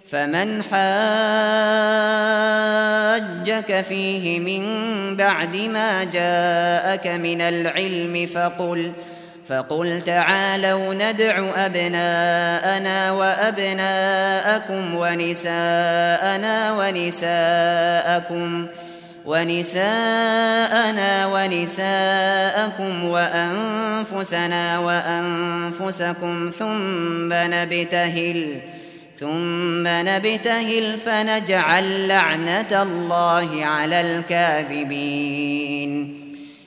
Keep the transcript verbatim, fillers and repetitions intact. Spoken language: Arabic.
فمن حاجك فيه من بعد ما جاءك من العلم فقل فقل تعالوا ندع أبناءنا وأبناءكم ونساءنا ونساءكم ونساءنا ونساءكم وأنفسنا وأنفسكم ثم نبتهل ثم نبتهل فنجعل لعنة الله على الكاذبين